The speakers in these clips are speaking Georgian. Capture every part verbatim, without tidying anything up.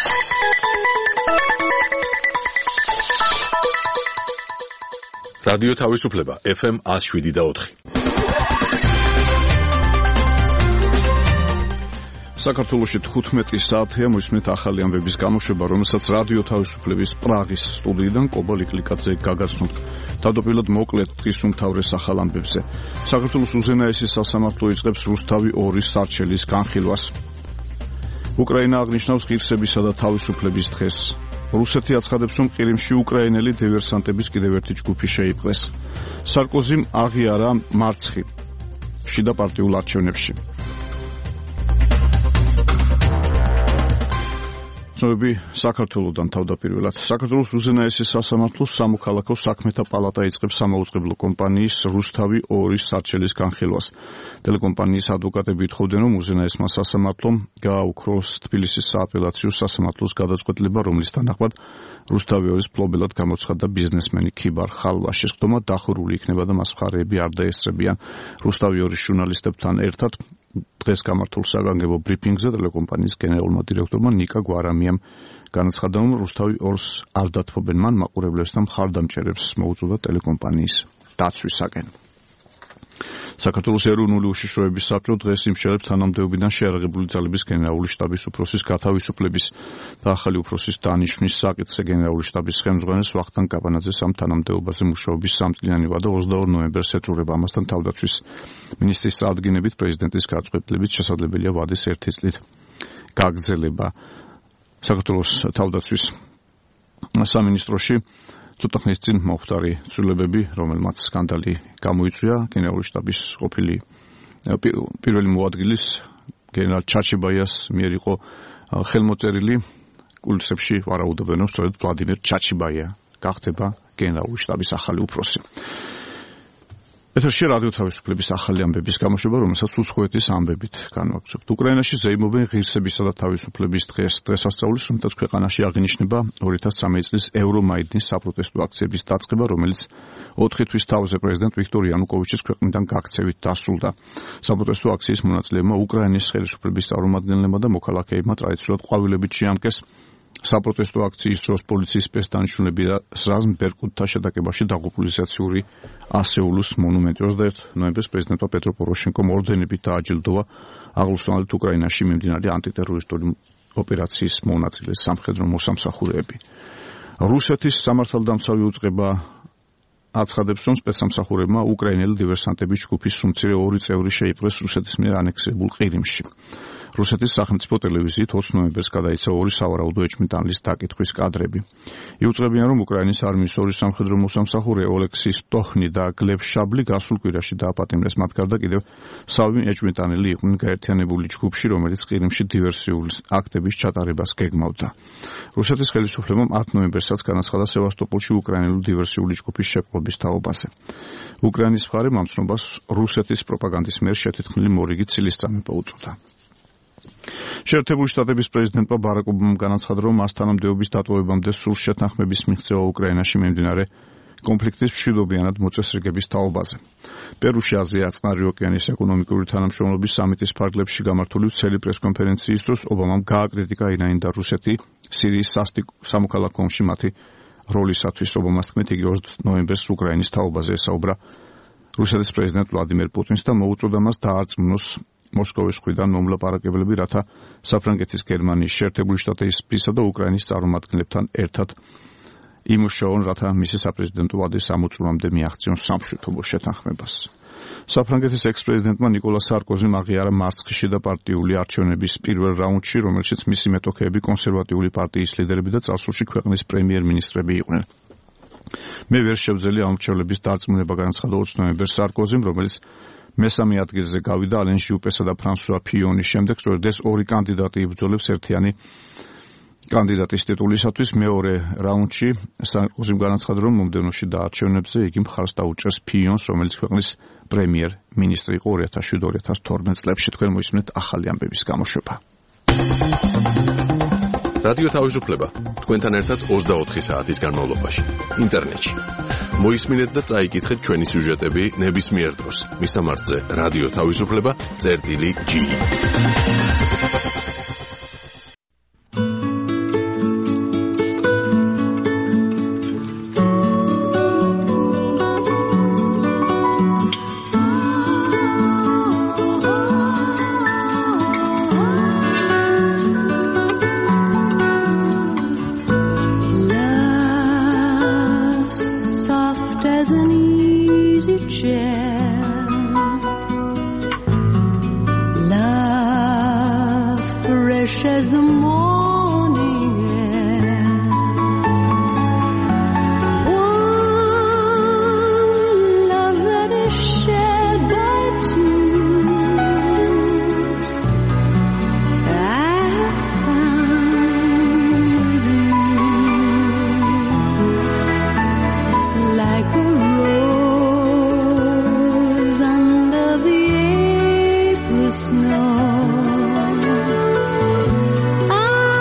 რადიო თავისუფლება ეფ ემ one oh seven და four. საქართველოში თხუთმეტი საათია მოისმენთ ახალი ამბების გამოშვება, რომელსაც რადიო თავისუფლების პრაღის სტუდიიდან კობა ლიკლიკაძე გაგაცნობთ. თავდაპირველად მოკლედ დღის უმთავრეს ახალ ამბებზე. საქართველოს უზენაესი სასამართლო იწყებს რუსთავი ორის სარჩელის განხილვას. უკრაინა აღნიშნავს ღირსებისა და თავისუფლების დღეს. რუსეთი აცხადებს, რომ ყირიმში უკრაინელი დივერსანტების კიდევ ერთი ჯგუფი შეიპყრეს. სარკოზიმ აღიარა მარცხი შიდა პარტიულ არჩევნებში. ცნობები საქართველოსთან თავდაპირველად. საქართველოს უზენაესი სასამართლოს სამოქალაქო საქმეთა პალატა იწყებს სამაუწყებლო კომპანიის რუსთავი ორის სარჩელის განხილვას. ტელეკომპანიის ადვოკატები ითხოვდნენ, რომ უზენაესმა სასამართლომ გააუქროს თბილისის სააპელაციო სასამართლოს გადაწყვეტილება, რომლის თანახმად რუსთავი ორის ფლობელად გამოცხადდა ბიზნესმენი ქიბარ ხალვაშის ხდომა დახურული იქნება და მას მხარეები არ დაესწრებიან. რუსთავი ორის ჟურნალისტებთან ერთად დღეს გამართულ საგანგებო ბრიფინგზე ტელეკომპანიის გენერალურმა დირექტორმა ნიკა გვარამიამ განაცხადა, რომ რუსთავი ორს არ დათმობენ, მან მაყურებლებს და მხარდამჭერებს მოუწოდა ტელეკომპანიის დაცვისაკენ. საქართველოს ეროვნული უშიშროების საბჭო დღეს იმშელებს თანამდებობიდან შეარაღებული ძალების გენერალური შტაბის უფროსის გათავისუფლების და ახალი უფროსის დანიშვნის საკითხზე. გენერალური შტაბის ხელმძღვანელს ვახტანგ კაპანაძეს ამ თანამდებობაზე მუშაობის სამწლიანი ვადა ოცდაორ ნოემბერს ეწურება. ამასთან თავდაცვის მინისტრის წარდგინებით პრეზიდენტის გადაწყვეტილებით შესაძლებელია ვადის ერთი წლით გაგრძელება. საქართველოს თავდაცვის სამინისტროში ცოტა ხნის წინ მომხდარი ცვლილებები, რომელმაც სკანდალი გამოიწვია, გენერალური შტაბის ყოფილი პირველი მოადგილის გენერალ ჩაჩიბაიას მიერ იყო ხელმოწერილი. კულისებში ვარაუდობენ, რომ სწორედ ვლადიმერ ჩაჩიბაია გახდება გენერალური შტაბის ახალი უფროსი. ეთერში რადიო თავისუფლების ახალი ამბების გამოშვება, რომელსაც უცხოეთის ამბებით განვაგრძობთ. უკრაინაში ზეიმობენ ღირსებისა და თავისუფლების დღეს. დღესასწაულის, რომელთაც ქვეყანაში აღინიშნება ორი ათას ცხრამეტი წლის ევრომაიდნის საპროტესტო აქციების დაწყება, რომელიც ოთხი თვის თავზე პრეზიდენტ ვიქტორ იანუკოვიჩის ქვეყნიდან გაქცევით დასრულდა. საპროტესტო აქციის მონაწილეებმა უკრაინის ხელისუფლების წარმომადგენლებმა და მოქალაქეებმა ტრადიციულად ყვავილებით შეამკეს. საპროტესტო აქციის დროს პოლიციის სპეცდანიშნულები რაზმ ბერკუტთა შეტაკებაში დაღუპულიზაციური ასეულოს მონუმენტი. ოცდაერთი ნოემბერს პრეზიდენტმა პეტრო პოროშენკომ ორდენებით დააჯილდოვა აღმოსავლეთ უკრაინაში მიმდინარე ანტიტერორისტული ოპერაციის მონაწილე სამხედრო მოსამსახურეები. რუსეთის სამართალდამცავი უწყება აცხადებს, რომ სპეცსამსახურებმა უკრაინელი დივერსანტების ჯგუფის უმცირე ორი წევრი შეიპყრეს რუსეთის მიერ ანექსებულ ყირიმში. რუსეთის სახელმწიფო ტელევიზიით ოც ნოემბერს გადაიცა ორი სავარაუდო ეჭვმიტანილის დაკითხვის კადრები. იუწყებიან, რომ უკრაინის არმიის ორი სამხედრო მოსამსახურე ოლექსი სტოხნი და გლებ შაბლი გასულ კვირაში დააპატიმრეს. მათ გარდა კიდევ სამი ეჭვმიტანილი იყვნენ გაერთიანებული ჯგუფში, რომელიც ყირიმში დივერსიული აქტების ჩატარებას გეგმავდა. რუსეთის ხელისუფლებამ ათ ნოემბერსაც განაცხადა სევასტოპოლში უკრაინული დივერსიული ჯგუფის შეპყრობის თაობაზე. უკრაინის მხარემ ამ ცნობას რუსეთის პროპაგანდის მიერ შეთითქმული მორიგი ცილისწამება უწოდა. შეერთებული შტატების პრეზიდენტმა ბარაკ ობამამ განაცხადა, რომ მას თანამდებობის დატოვებამდე სრულ შეთანხმების მიღწევა უკრაინაში მიმდინარე კონფლიქტის მშვიდობიანად მოწესრიგების თაობაზე. პერუში აზია-წყნარი ოკეანის ეკონომიკური თანამშრომლობის სამიტის ფარგლებში გამართული ვრცელი პრესკონფერენციის დროს ობამამ გააკრიტიკა ირანი და რუსეთი სირიის სამოქალაქო ომში მათი როლისათვის. ობამას თქმით, იგი ოცდაათი ნოემბერს უკრაინის თაობაზე ესაუბრა რუსეთის პრეზიდენტ ვლადიმერ პუტინს და მოუწოდა მას დაარწმუნოს მოსკოვის მხრიდან მომლაპარაკებლები, რათა საფრანგეთის, გერმანიის, შეერთებული შტატებისა და უკრაინის წარმომადგენლებთან ერთად იმუშაონ, რათა მისი საპრეზიდენტო ვადის ამოწურვამდე მიაღწიონ სამშვიდობო შეთანხმებას. საფრანგეთის ექს-პრეზიდენტმა ნიკოლა სარკოზიმ აღიარა მარცხი შიდა პარტიული არჩევნების პირველ რაუნდში, რომელშიც მისი მეტოქეები კონსერვატიული პარტიის ლიდერები და წარსულში ქვეყნის პრემიერ-მინისტრები იყვნენ. მე ვერ შევძელი ამ მრჩევლების დარწმუნება, განაცხადა ოც ნოემბერს სარკოზიმ, რომელიც მესამე ადგილზე გავიდა ალენ ჟიუპესა და ფრანსუა ფიონის შემდეგ. სწორედ ეს ორი კანდიდატი იბრძოლებს ერთიანი კანდიდატის ტიტულისათვის. მეორე რაუნდში სარკოზიმ განაცხადა, რომ მომდევნო შიდა არჩევნებზე იგი მხარს დაუჭერს ფიონს, რომელიც ქვეყნის პრემიერ-მინისტრი იყო ორი ათას შვიდ ორი ათას თორმეტ წლებში. თქვენ მოისმენთ ახალი ამბების გამოშვება. რადიო თავისუფლება თქვენთან ერთად ოცდაოთხი საათის განმავლობაში ინტერნეტში. მოისმინეთ და წაიკითხეთ ჩვენი სიუჟეტები ნებისმიერ დროს. მისამართზე რადიო თავისუფლება წერტილი ჯი. the morning air. One love that is shared by two. I have found with you, like a rose under the April snow. I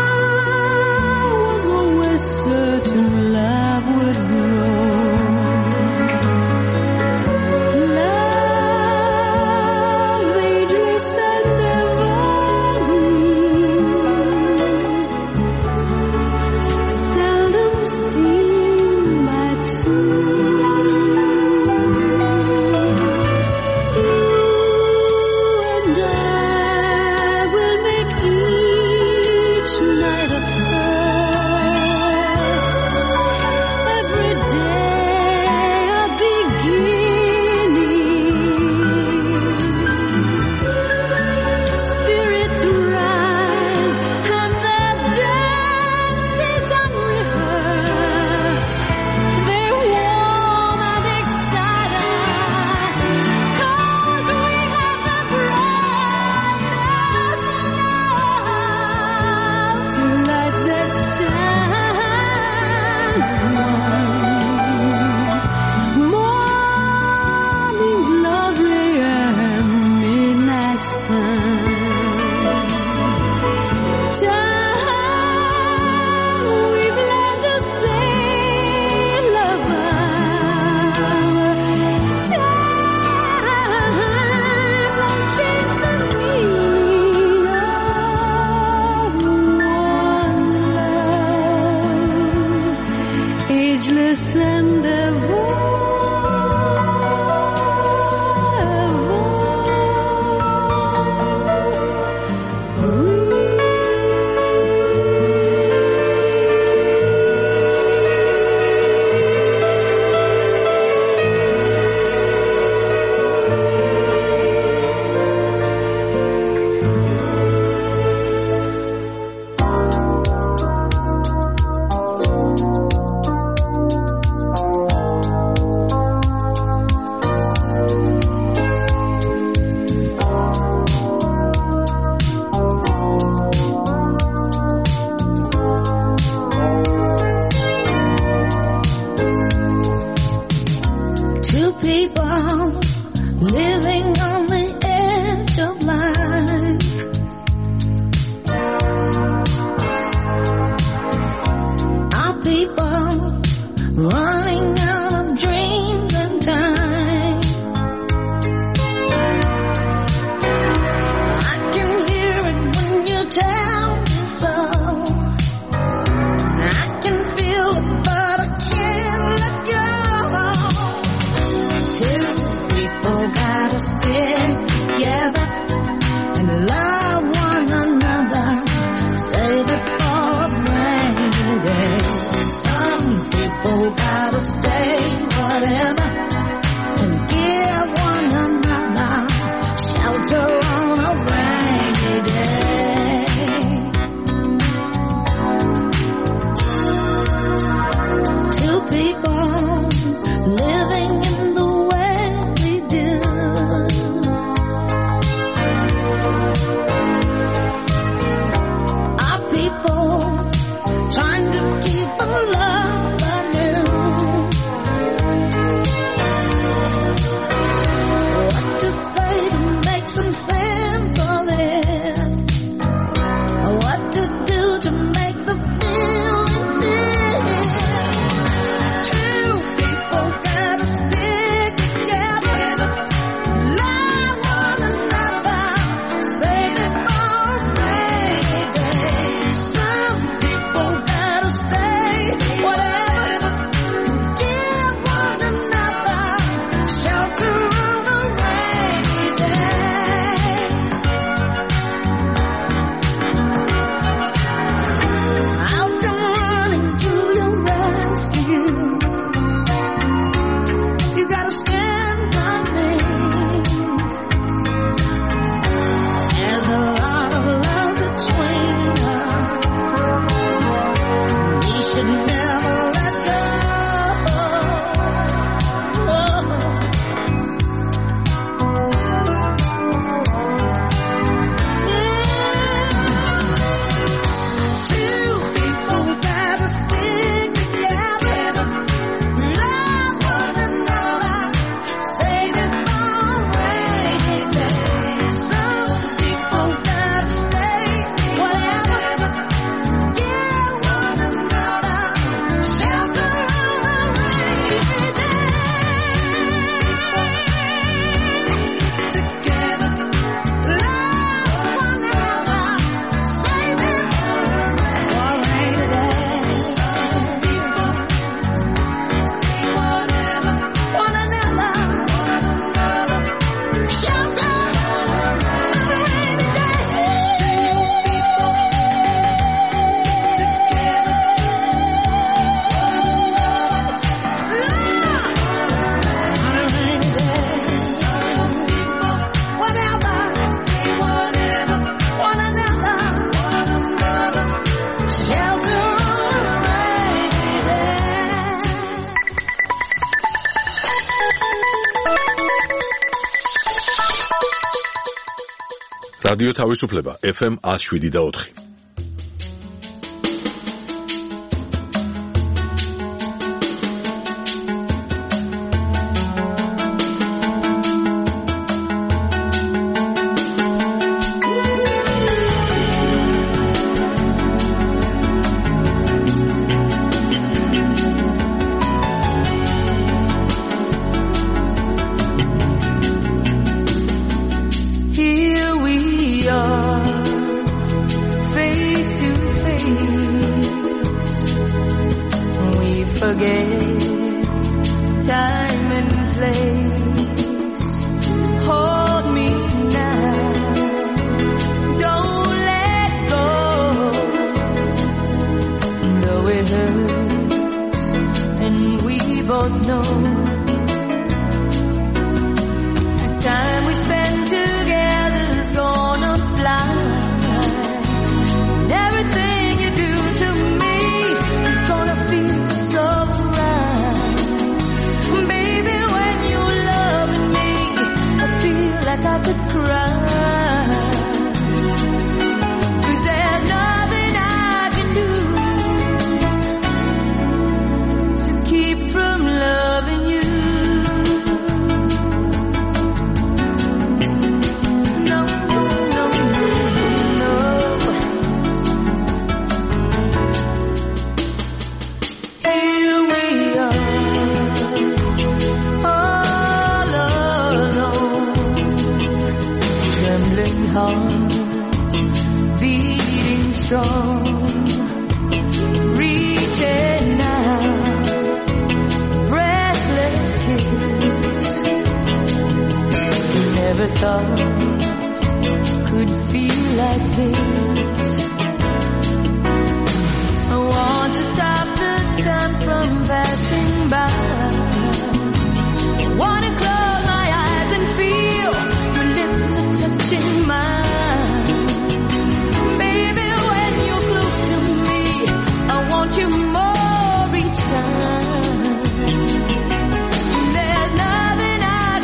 რადიო თავისუფლება ეფ ემ one oh seven და four.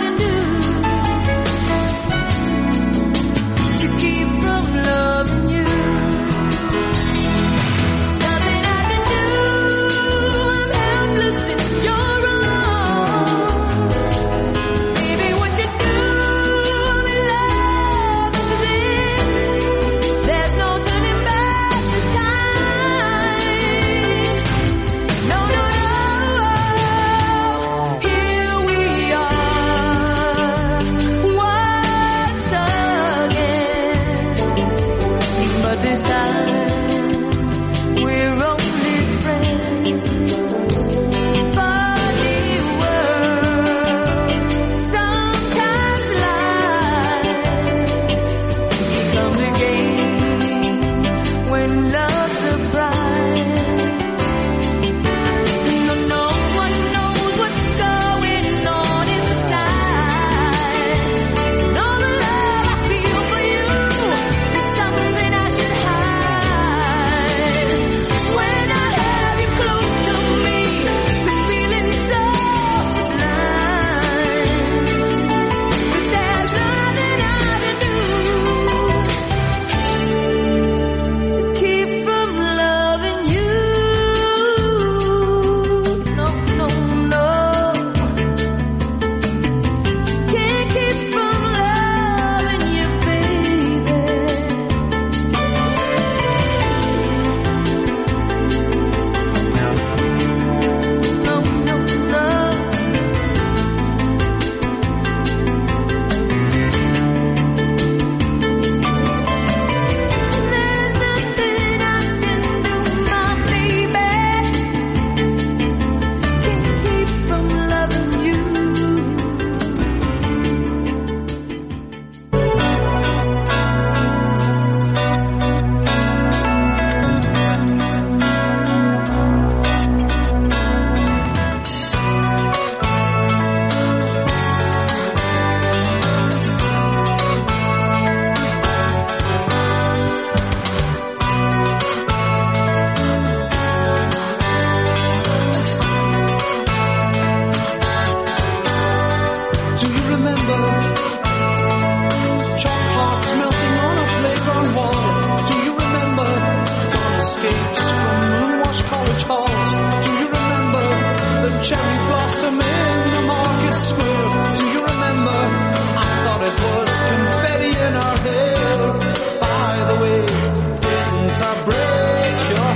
Keep from loving you.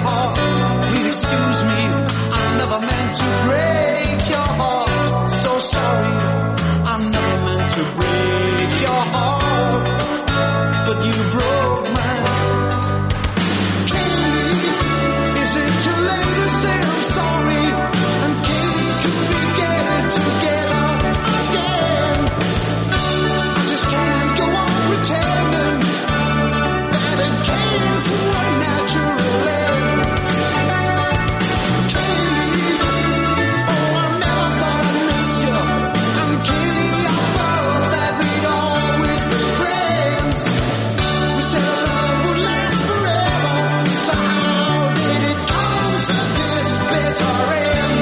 heart. Please excuse me, I never meant to break your heart. So sorry, I never meant to break your heart, but you broke mine. Katie, is it too late to say I'm sorry? And Katie, could we get it together again? I just can't go on pretending that it came to a natural end. Katie, oh, I never thought I'd miss you. And Katie, I thought that we'd always be friends. We said our love would last forever, so how did it come to this bitter end?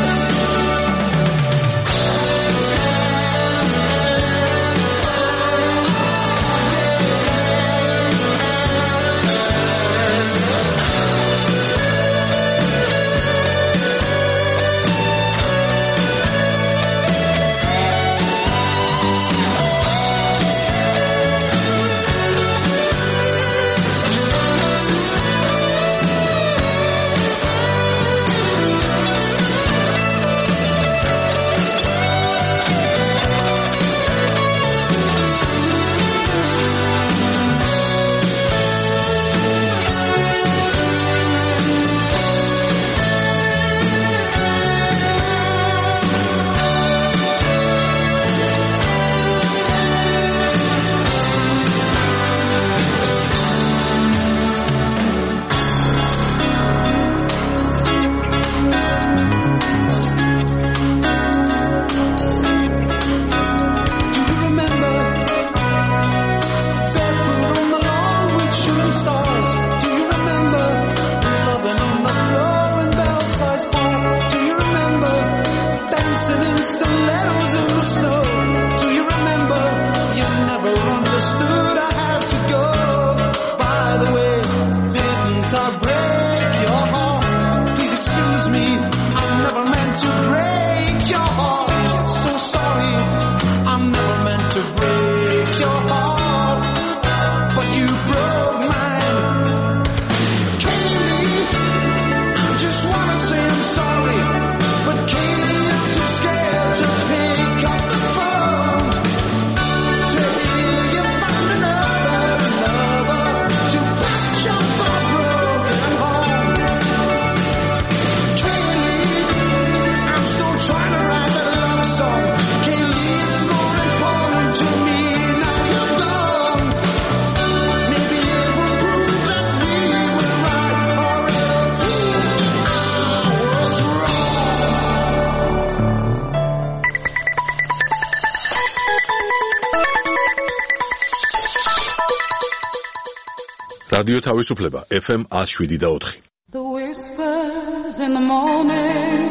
რადიო თავისუფლება F M one oh seven და four. The whispers in the morning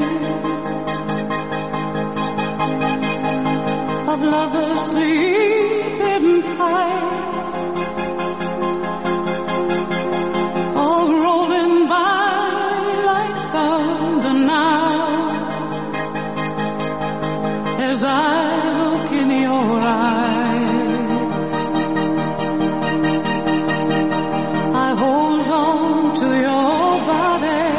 of lovers sleeping tight, all rolling by like thunder now, as I look in your eyes. I hold on to your body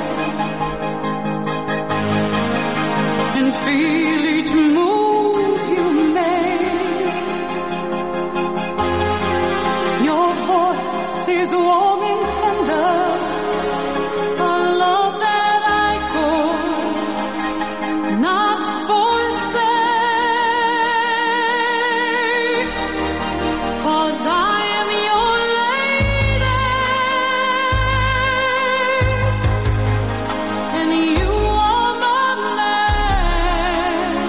and feel each move you make. Your voice is warm and tender, a love that I could not forsake, 'cause I am your lady and you are my man.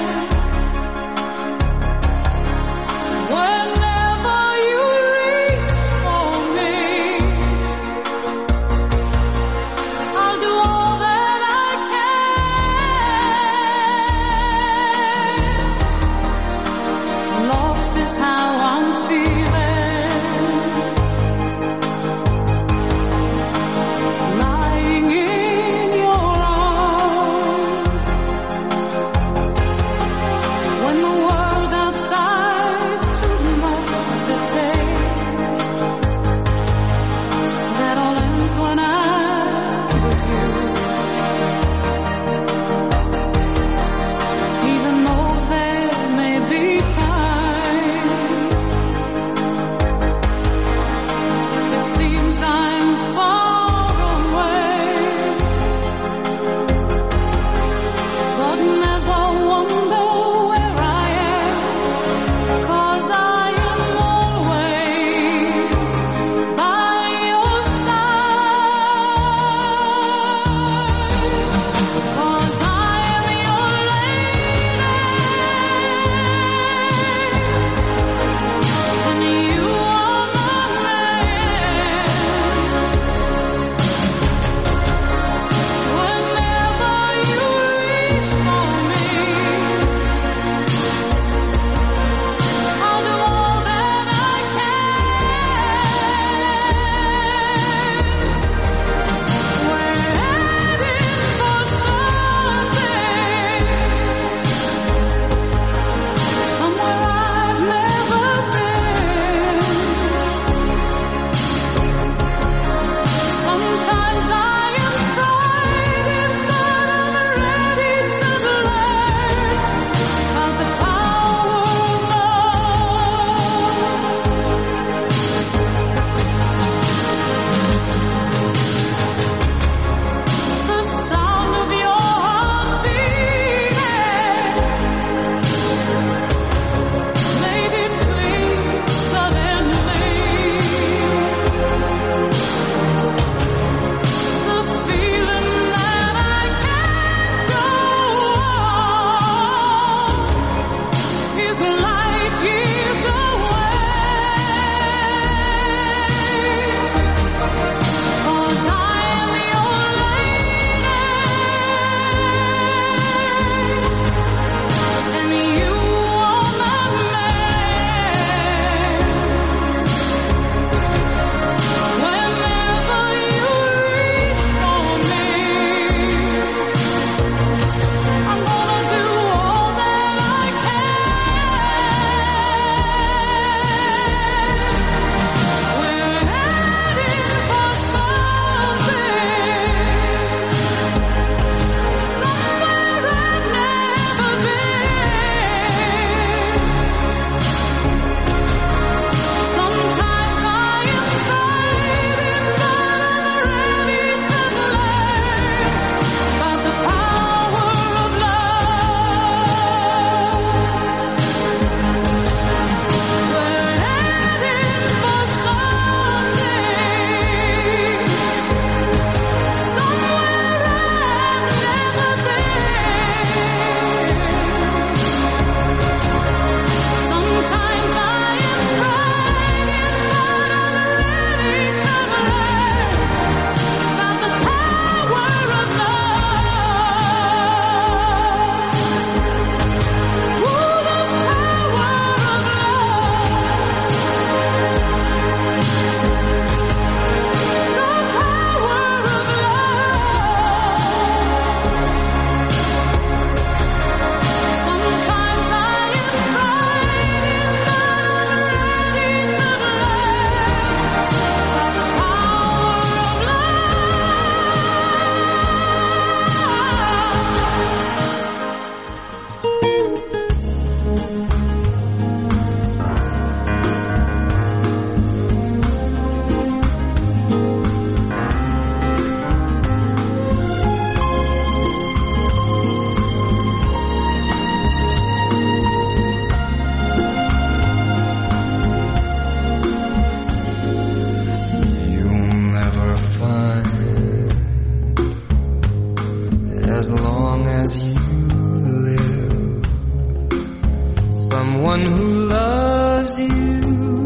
as long as you live. Someone who loves you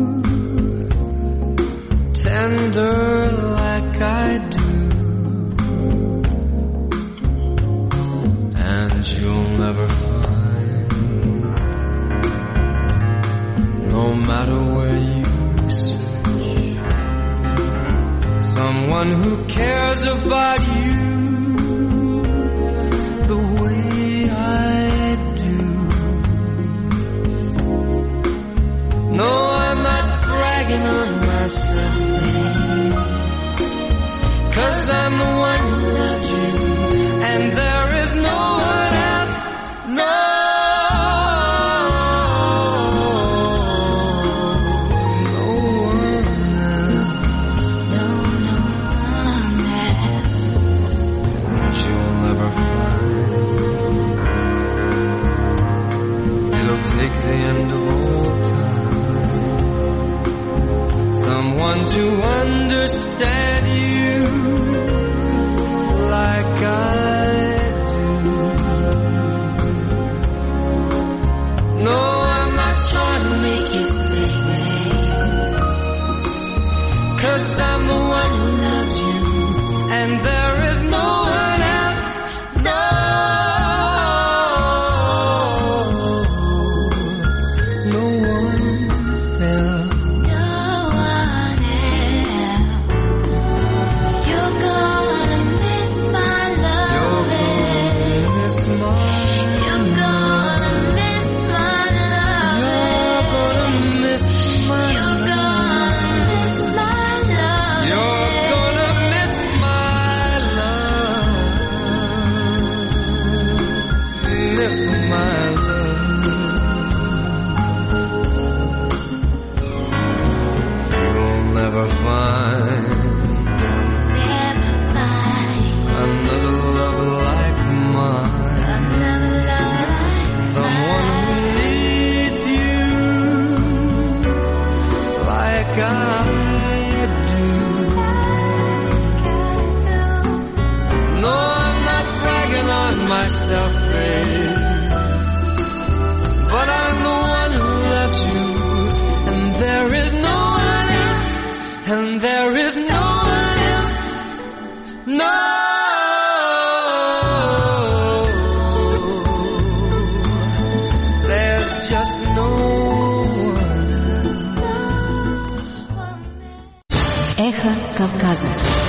tender like I do, and you'll never find, no matter where you search, someone who cares about you the way I do. No, I'm not bragging on myself, babe, 'cause I'm the one who loves you, and there is no one else, no. Take the end of all time, someone to understand you like I do. No, I'm not trying to make you say, babe, 'cause I'm the one who loves you, and there is no one else, no. Myself, babe, but I'm the one who loves you, and there is no one else, and there is no one else, no. There's just no one else. Эхо Кавказа.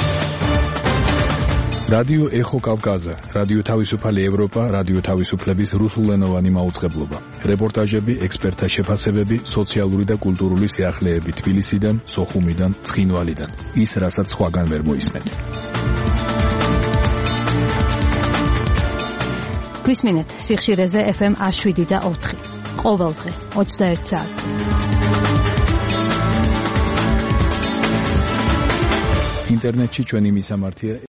რადიო ეხო კავკაზა, რადიო თავისუფალი ევროპა, რადიო თავისუფლების რუსულენოვანი მაუწყებლობა. რეპორტაჟები, ექსპერტთა შეფასებები, სოციალური და კულტურული სიახლეები თბილისიდან, სოხუმიდან, ცხინვალიდან. ის, რასაც სხვაგან ვერ მოისმენთ. გვისმინეთ სიხშირეზე ეფ ემ შვიდი და ოთხი. ყოველდღე ოცდაერთ საათზე. ინტერნეტში ჩვენი მისამართია